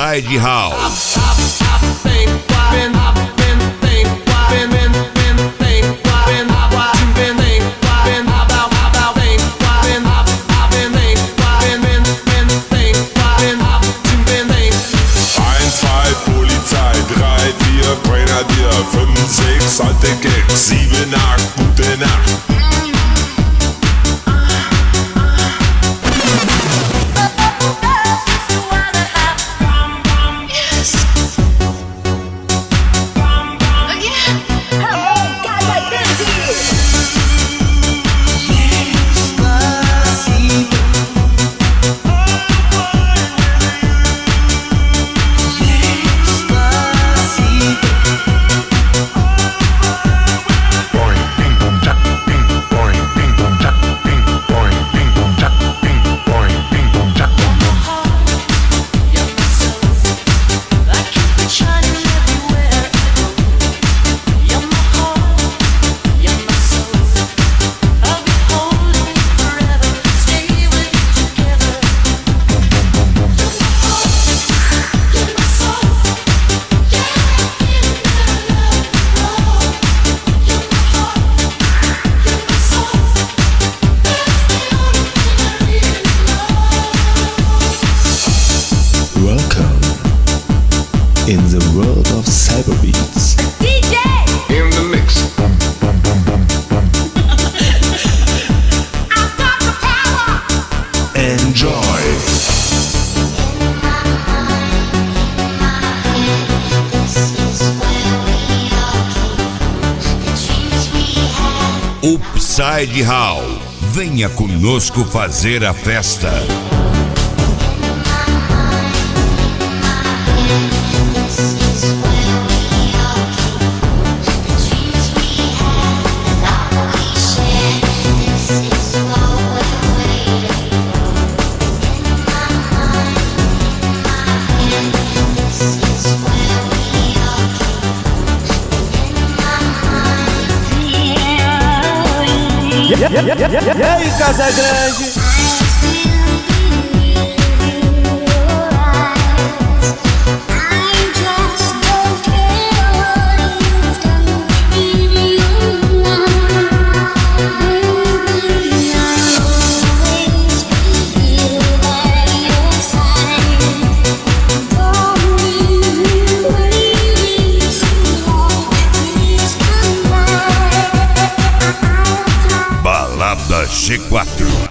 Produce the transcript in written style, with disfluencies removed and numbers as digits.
Upside House. Grenadier, 5, 6, alte Gags, 7, 8, gute Nacht. In the world of cyberbeats. DJ! In the mix. I've got the power! Enjoy. Upside House. Venha conosco fazer a festa. E aí, Casa Grande? Balada G4.